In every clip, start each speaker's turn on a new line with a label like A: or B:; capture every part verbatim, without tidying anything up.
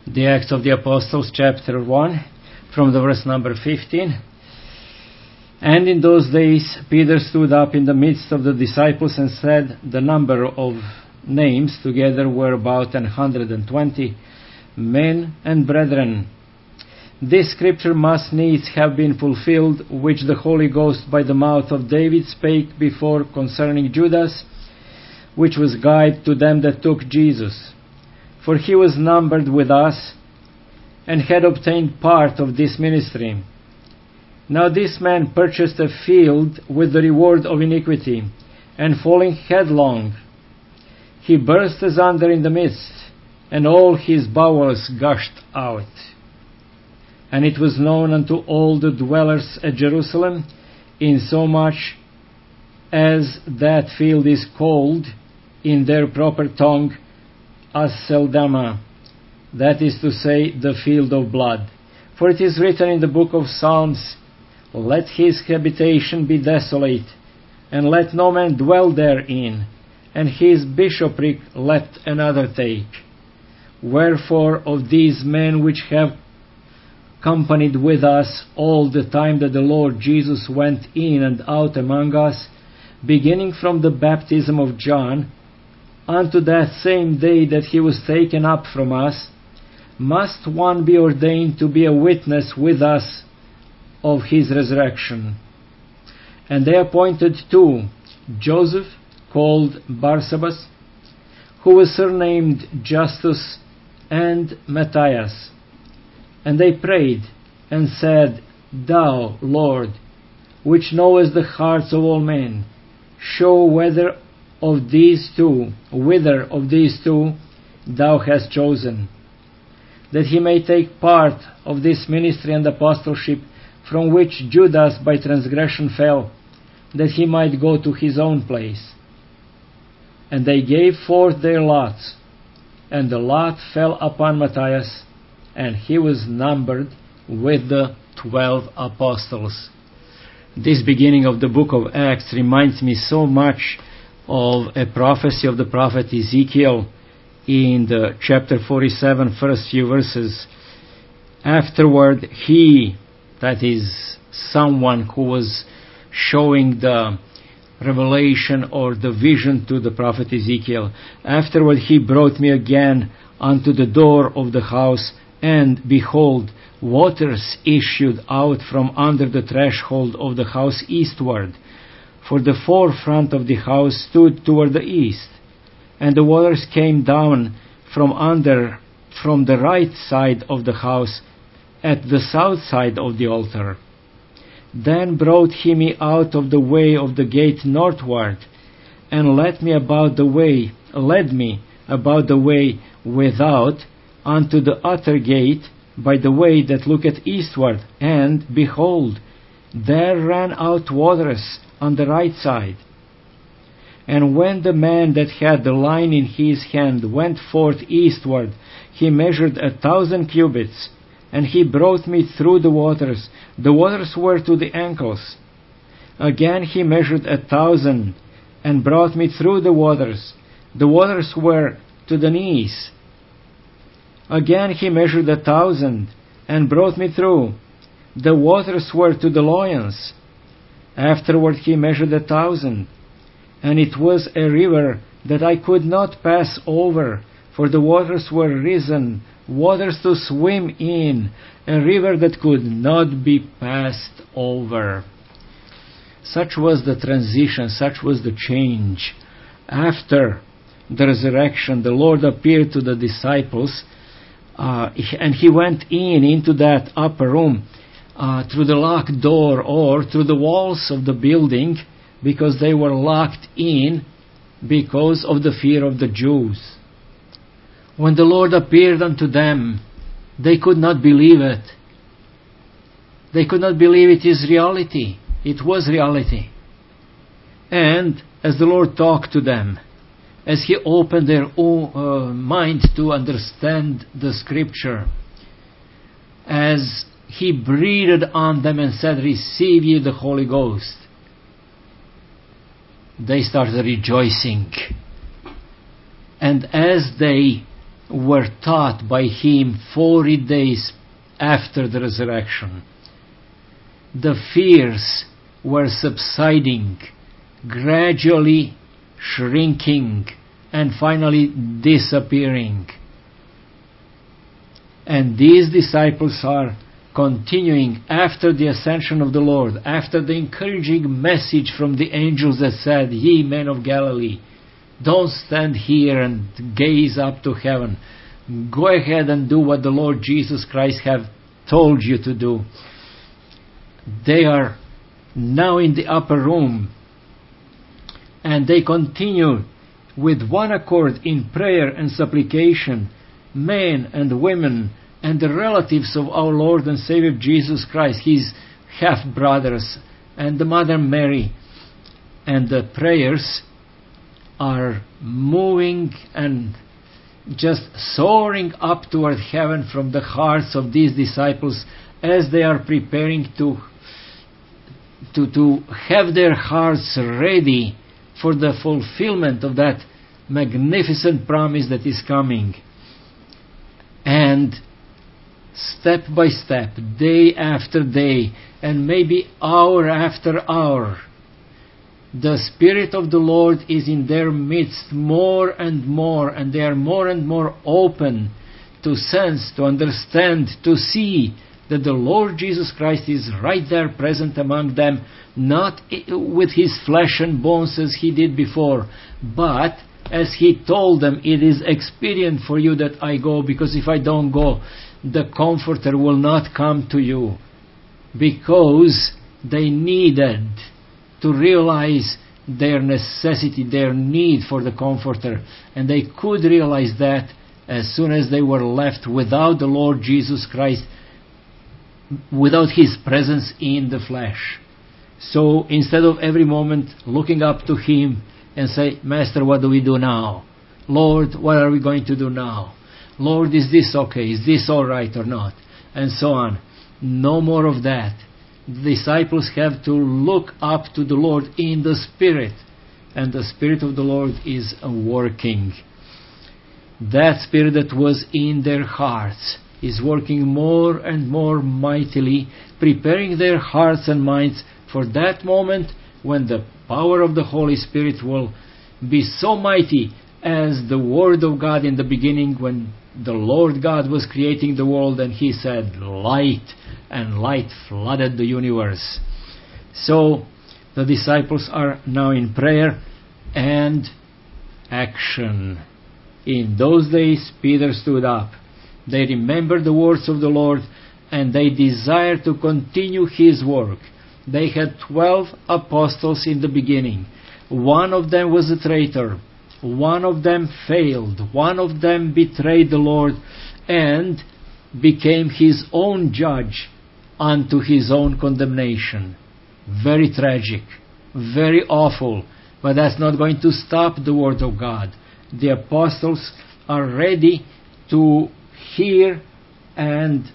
A: The Acts of the Apostles, chapter one, from the verse number fifteen. And in those days Peter stood up in the midst of the disciples and said, the number of names together were about an hundred and twenty, men and brethren. This scripture must needs have been fulfilled, which the Holy Ghost by the mouth of David spake before concerning Judas, which was guide to them that took Jesus. For he was numbered with us, and had obtained part of this ministry. Now this man purchased a field with the reward of iniquity, and falling headlong, he burst asunder in the midst, and all his bowels gushed out. And it was known unto all the dwellers at Jerusalem, insomuch as that field is called in their proper tongue Aceldama, that is to say, the field of blood. For it is written in the book of Psalms, let his habitation be desolate, and let no man dwell therein, and his bishopric let another take. Wherefore of these men which have companied with us all the time that the Lord Jesus went in and out among us, beginning from the baptism of John, unto that same day that he was taken up from us, must one be ordained to be a witness with us of his resurrection. And they appointed two, Joseph, called Barsabas, who was surnamed Justus, and Matthias. And they prayed, and said, Thou, Lord, which knowest the hearts of all men, show whether of these two, whither of these two thou hast chosen, that he may take part of this ministry and apostleship, from which Judas by transgression fell, that he might go to his own place. And they gave forth their lots, and the lot fell upon Matthias, and he was numbered with the twelve apostles. This beginning of the book of Acts reminds me so much of a prophecy of the prophet Ezekiel in the chapter forty-seven, first few verses. Afterward, he, that is someone who was showing the revelation or the vision to the prophet Ezekiel, afterward he brought me again unto the door of the house, and behold, waters issued out from under the threshold of the house eastward. For the forefront of the house stood toward the east, and the waters came down from under, from the right side of the house, at the south side of the altar. Then brought he me out of the way of the gate northward, and led me about the way, led me about the way without, unto the utter gate, by the way that looketh eastward, and, behold, there ran out waters on the right side. And when the man that had the line in his hand went forth eastward, he measured a thousand cubits, and he brought me through the waters. The waters were to the ankles. Again he measured a thousand, and brought me through the waters. The waters were to the knees. Again he measured a thousand, and brought me through. The waters were to the loins. Afterward he measured a thousand, and it was a river that I could not pass over, for the waters were risen, waters to swim in, a river that could not be passed over. Such was the transition, such was the change. After the resurrection, the Lord appeared to the disciples, uh, and he went in into that upper room, Uh, through the locked door or through the walls of the building, because they were locked in because of the fear of the Jews. When the Lord appeared unto them, they could not believe it. They could not believe it is reality. It was reality. And as the Lord talked to them, as He opened their own, uh, mind to understand the Scripture, as He breathed on them and said, receive ye the Holy Ghost, they started rejoicing. And as they were taught by him forty days after the resurrection. The fears were subsiding, gradually shrinking, and finally disappearing. And these disciples are continuing after the ascension of the Lord, after the encouraging message from the angels that said, "Ye men of Galilee, don't stand here and gaze up to heaven. Go ahead and do what the Lord Jesus Christ have told you to do." They are now in the upper room, and they continue with one accord in prayer and supplication, men and women and the relatives of our Lord and Savior Jesus Christ, his half-brothers, and the Mother Mary. And the prayers are moving and just soaring up toward heaven from the hearts of these disciples as they are preparing to, to, to have their hearts ready for the fulfillment of that magnificent promise that is coming. And step by step, day after day, and maybe hour after hour, the Spirit of the Lord is in their midst more and more, and they are more and more open to sense, to understand, to see that the Lord Jesus Christ is right there present among them, not with his flesh and bones as he did before, but as he told them, "It is expedient for you that I go, because if I don't go, the Comforter will not come to you." Because they needed to realize their necessity, their need for the Comforter. And they could realize that as soon as they were left without the Lord Jesus Christ, without his presence in the flesh. So instead of every moment looking up to him and say, "Master, what do we do now? Lord, what are we going to do now? Lord, is this okay? Is this all right or not?" And so on. No more of that. The disciples have to look up to the Lord in the Spirit. And the Spirit of the Lord is working. That Spirit that was in their hearts is working more and more mightily, preparing their hearts and minds for that moment when the power of the Holy Spirit will be so mighty as the Word of God in the beginning, when the Lord God was creating the world and he said, "Light," and light flooded the universe. So the disciples are now in prayer and action. In those days, Peter stood up. They remembered the words of the Lord, and they desired to continue his work. They had twelve apostles in the beginning. One of them was a traitor. One of them failed. One of them betrayed the Lord and became his own judge unto his own condemnation. Very tragic, very awful, but that's not going to stop the Word of God. The apostles are ready to hear and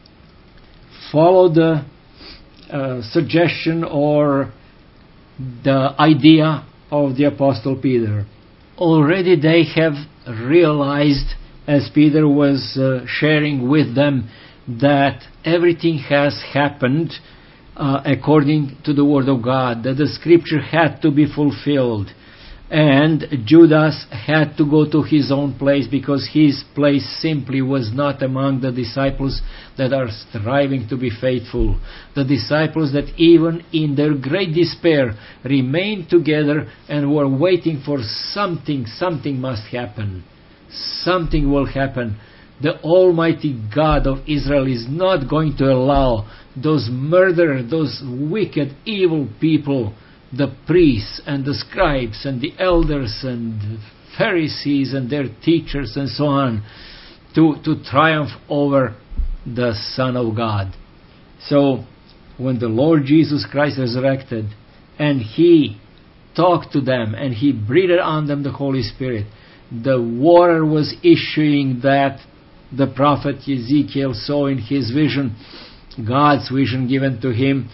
A: follow the uh, suggestion or the idea of the Apostle Peter. Already they have realized, as Peter was uh, sharing with them, that everything has happened uh, according to the Word of God, that the Scripture had to be fulfilled. And Judas had to go to his own place, because his place simply was not among the disciples that are striving to be faithful. The disciples that even in their great despair remained together and were waiting for something. Something must happen. Something will happen. The Almighty God of Israel is not going to allow those murderers, those wicked, evil people, the priests and the scribes and the elders and the Pharisees and their teachers and so on, to, to triumph over the Son of God. So when the Lord Jesus Christ resurrected and he talked to them and he breathed on them the Holy Spirit, the water was issuing that the prophet Ezekiel saw in his vision, God's vision given to him.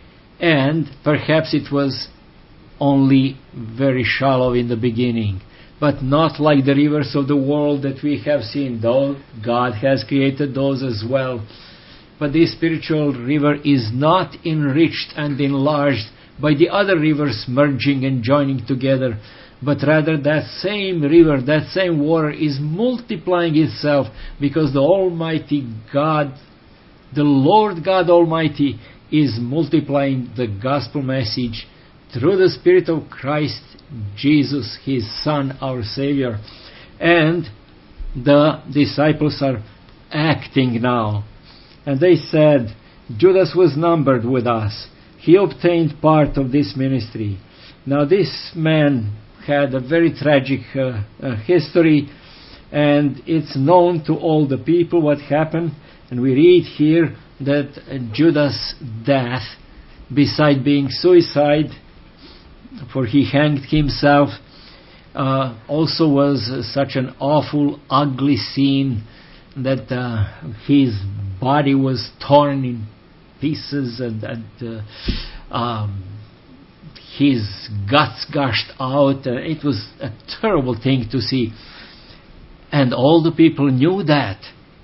A: And perhaps it was only very shallow in the beginning. but not like the rivers of the world that we have seen, though God has created those as well. But this spiritual river is not enriched and enlarged by the other rivers merging and joining together, but rather that same river, that same water is multiplying itself, because the Almighty God, the Lord God Almighty, is multiplying the gospel message through the Spirit of Christ Jesus, His Son, our Savior. And the disciples are acting now. And they said, Judas was numbered with us. He obtained part of this ministry. Now this man had a very tragic uh, uh, history, and it's known to all the people what happened. And we read here that uh, Judas' death, beside being suicide, for he hanged himself, uh, also was uh, such an awful, ugly scene that uh, his body was torn in pieces, and, and uh, um, his guts gushed out. Uh, it was a terrible thing to see. And all the people knew that.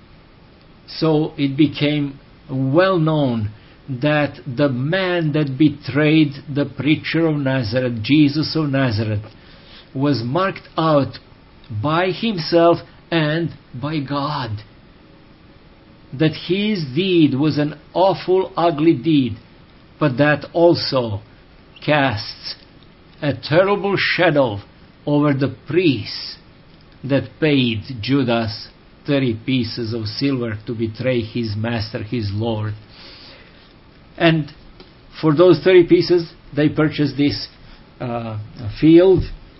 A: So it became well known that the man that betrayed the preacher of Nazareth, Jesus of Nazareth, was marked out by himself and by God. That his deed was an awful, ugly deed, but that also casts a terrible shadow over the priests that paid Judas thirty pieces of silver to betray his master, his Lord. And for those thirty pieces, they purchased this uh, field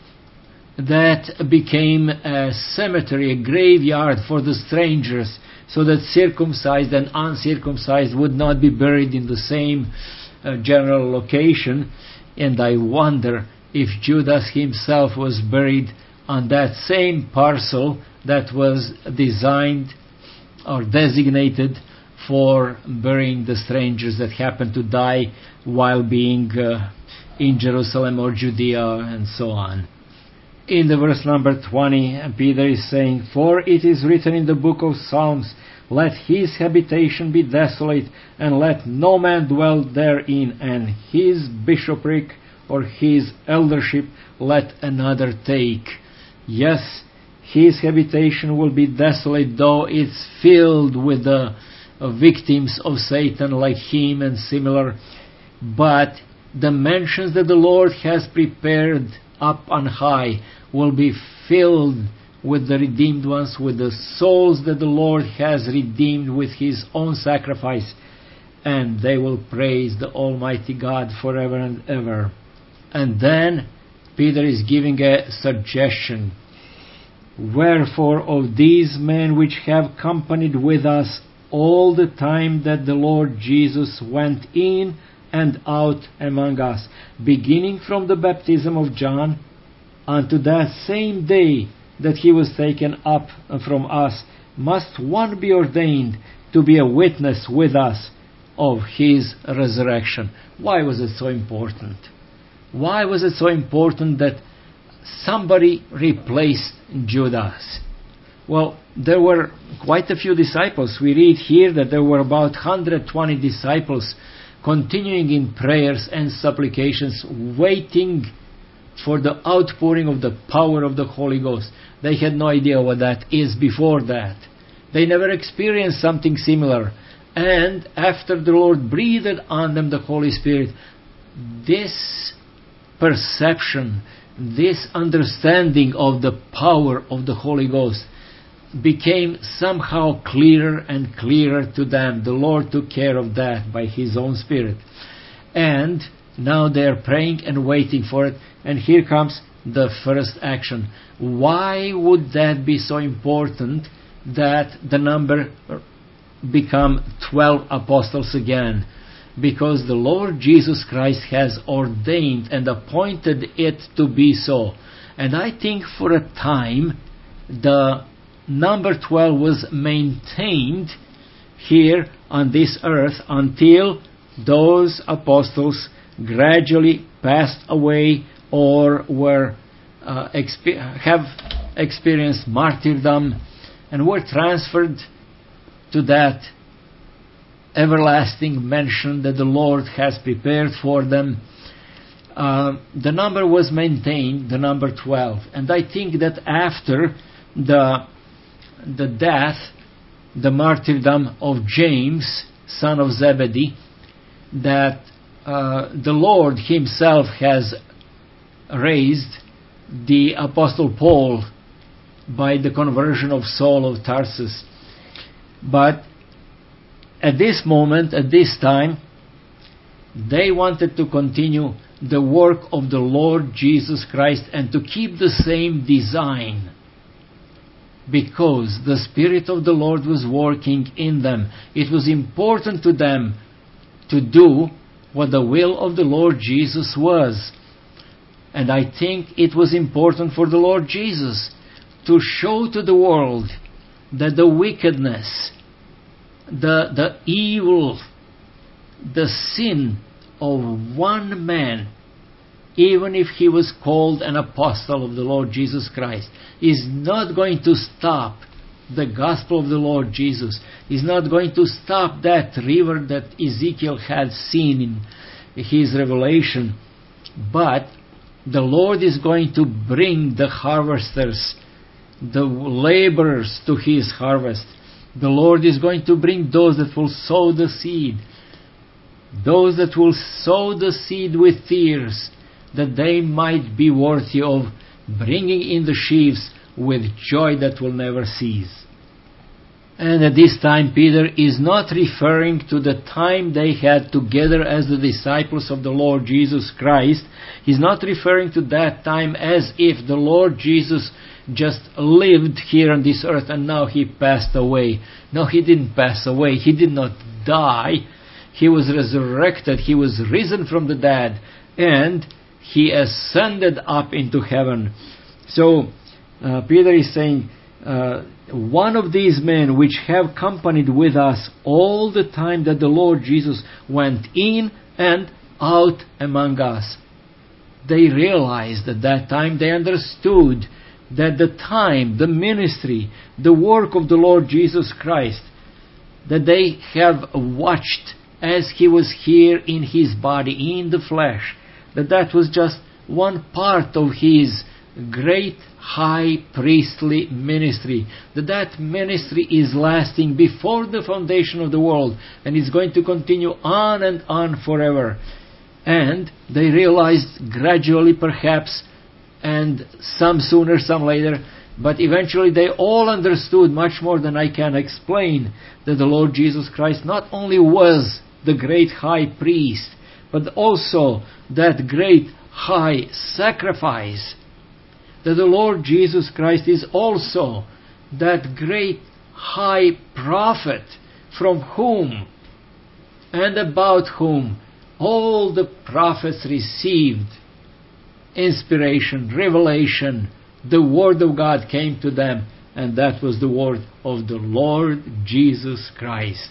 A: that became a cemetery, a graveyard for the strangers, so that circumcised and uncircumcised would not be buried in the same uh, general location. And I wonder if Judas himself was buried on that same parcel that was designed or designated for burying the strangers that happened to die while being uh, in Jerusalem or Judea and so on. In the verse number twenty, Peter is saying, For it is written in the book of Psalms, Let his habitation be desolate, and let no man dwell therein, and his bishopric or his eldership let another take. Yes, his habitation will be desolate, though it's filled with the uh, victims of Satan like him and similar. But the mansions that the Lord has prepared up on high will be filled with the redeemed ones, with the souls that the Lord has redeemed with His own sacrifice, and they will praise the Almighty God forever and ever. And then Peter is giving a suggestion. Wherefore of these men which have companied with us all the time that the Lord Jesus went in and out among us, beginning from the baptism of John unto that same day that he was taken up from us, must one be ordained to be a witness with us of his resurrection. Why was it so important? Why was it so important that somebody replaced Judas? Well, there were quite a few disciples. We read here that there were about one hundred twenty disciples continuing in prayers and supplications, waiting for the outpouring of the power of the Holy Ghost. They had no idea what that is before that. They never experienced something similar. And after the Lord breathed on them the Holy Spirit, this perception, this understanding of the power of the Holy Ghost became somehow clearer and clearer to them. The Lord took care of that by His own Spirit. And now they are praying and waiting for it. And here comes the first action. Why would that be so important that the number become twelve apostles again? Because the Lord Jesus Christ has ordained and appointed it to be so. And I think for a time the number twelve was maintained here on this earth until those apostles gradually passed away or were uh, exp- have experienced martyrdom and were transferred to that everlasting mansion that the Lord has prepared for them. Uh, the number was maintained, the number twelve. And I think that after the, the death, the martyrdom of James, son of Zebedee, that uh, the Lord himself has raised the Apostle Paul by the conversion of Saul of Tarsus. But at this moment, at this time, they wanted to continue the work of the Lord Jesus Christ and to keep the same design, because the Spirit of the Lord was working in them. It was important to them to do what the will of the Lord Jesus was. And I think it was important for the Lord Jesus to show to the world that the wickedness, the, the evil, the sin of one man, even if he was called an apostle of the Lord Jesus Christ, is not going to stop the gospel of the Lord Jesus, is not going to stop that river that Ezekiel had seen in his revelation. But the Lord is going to bring the harvesters, the laborers to his harvest. The Lord is going to bring those that will sow the seed, those that will sow the seed with tears, that they might be worthy of bringing in the sheaves with joy that will never cease. And at this time, Peter is not referring to the time they had together as the disciples of the Lord Jesus Christ. He's not referring to that time as if the Lord Jesus just lived here on this earth and now he passed away. No, he didn't pass away. He did not die. He was resurrected. He was risen from the dead. And he ascended up into heaven. So, uh, Peter is saying, uh, one of these men which have companied with us all the time that the Lord Jesus went in and out among us. They realized at that time, they understood that the time, the ministry, the work of the Lord Jesus Christ, that they have watched as he was here in his body, in the flesh, that that was just one part of his great high priestly ministry, that that ministry is lasting before the foundation of the world and is going to continue on and on forever. And they realized gradually perhaps, and some sooner, some later, but eventually they all understood much more than I can explain, that the Lord Jesus Christ not only was the great high priest, but also that great high sacrifice, that the Lord Jesus Christ is also that great high prophet from whom and about whom all the prophets received inspiration, revelation. The word of God came to them, and that was the word of the Lord Jesus Christ.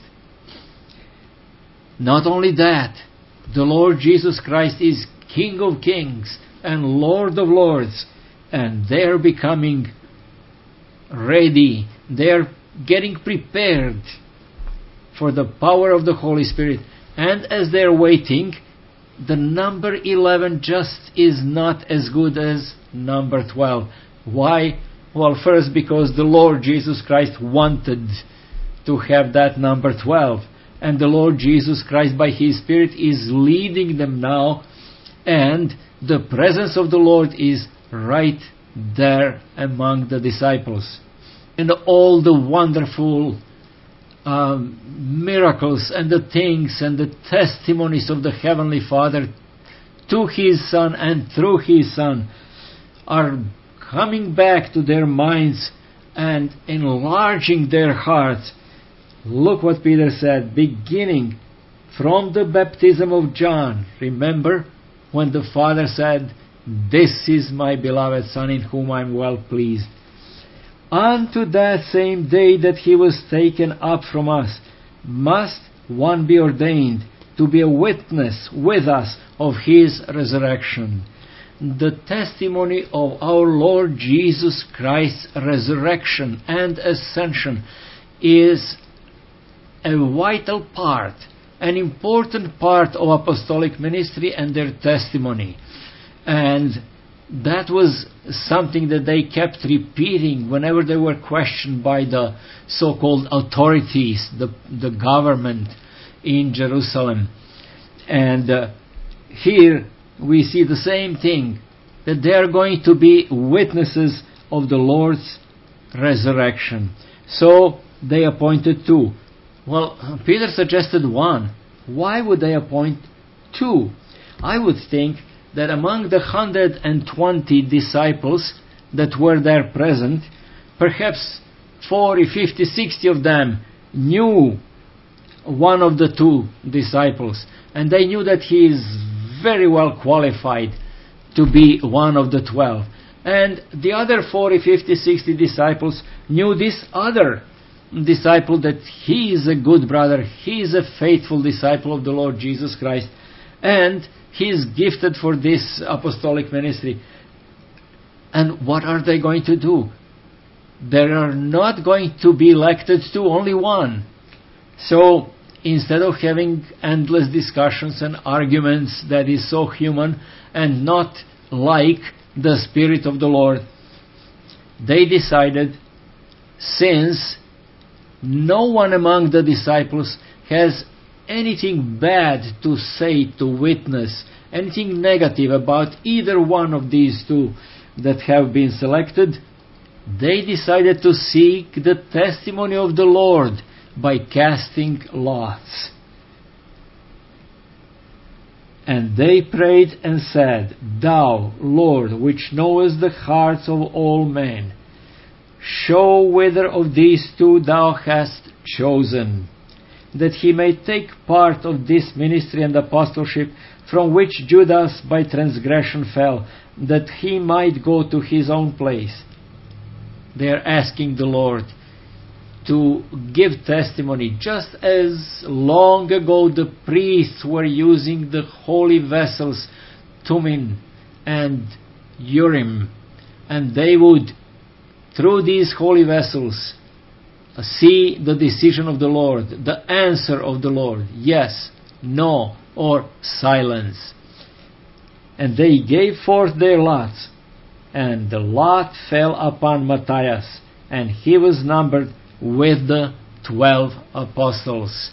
A: Not only that, the Lord Jesus Christ is King of kings and Lord of lords, and they're becoming ready. They're getting prepared for the power of the Holy Spirit. And as they're waiting, the number eleven just is not as good as number twelve. Why? Well, first, because the Lord Jesus Christ wanted to have that number twelve. And the Lord Jesus Christ, by His Spirit, is leading them now. And the presence of the Lord is right there among the disciples. And all the wonderful um, miracles and the things and the testimonies of the Heavenly Father to His Son and through His Son are coming back to their minds and enlarging their hearts. Look what Peter said, beginning from the baptism of John. Remember when the Father said, "This is my beloved Son in whom I am well pleased." Unto that same day that He was taken up from us, must one be ordained to be a witness with us of His resurrection. the testimony of our Lord Jesus Christ's resurrection and ascension is a vital part, an important part of apostolic ministry and their testimony. And that was something that they kept repeating whenever they were questioned by the so-called authorities, the, the government in Jerusalem. And uh, here we see the same thing, that they are going to be witnesses of the Lord's resurrection. So they appointed two. Well, Peter suggested one. Why would they appoint two? I would think that among the one hundred twenty disciples that were there present, perhaps forty, fifty, sixty of them knew one of the two disciples, and they knew that he is very well qualified to be one of the twelve. And the other forty, fifty, sixty disciples knew this other disciple, that he is a good brother, he is a faithful disciple of the Lord Jesus Christ, and he is gifted for this apostolic ministry. And what are they going to do? They are not going to be elected to only one. So instead of having endless discussions and arguments that is so human and not like the Spirit of the Lord, they decided, since no one among the disciples has anything bad to say, to witness, anything negative about either one of these two that have been selected, they decided to seek the testimony of the Lord by casting lots. And they prayed and said, Thou, Lord, which knowest the hearts of all men, show whither of these two thou hast chosen, that he may take part of this ministry and apostleship, from which Judas by transgression fell, that he might go to his own place. They are asking the Lord to give testimony, just as long ago the priests were using the holy vessels, Thummim and Urim, and they would, through these holy vessels, see the decision of the Lord, the answer of the Lord, yes, no, or silence. And they gave forth their lots, and the lot fell upon Matthias, and he was numbered with the twelve apostles.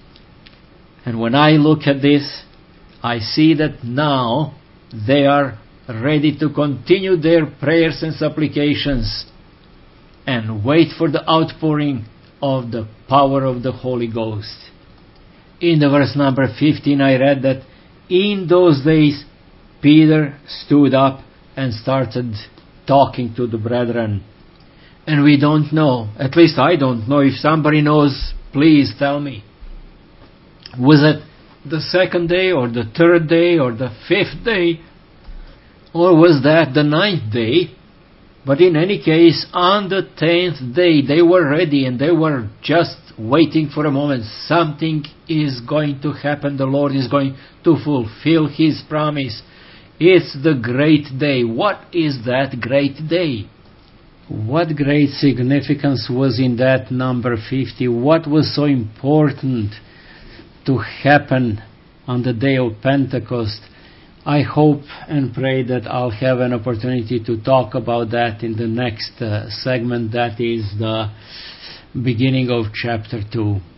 A: And when I look at this, I see that now they are ready to continue their prayers and supplications and wait for the outpouring of the power of the Holy Ghost. In the verse number fifteen, I read that in those days Peter stood up and started talking to the brethren. And we don't know, at least I don't know, if somebody knows, please tell me. Was it the second day or the third day or the fifth day? Or was that the ninth day? But in any case, on the tenth day, they were ready and they were just waiting for a moment. Something is going to happen. The Lord is going to fulfill His promise. It's the great day. What is that great day? What great significance was in that number fifty? What was so important to happen on the day of Pentecost? I hope and pray that I'll have an opportunity to talk about that in the next uh, segment, that is the beginning of chapter two.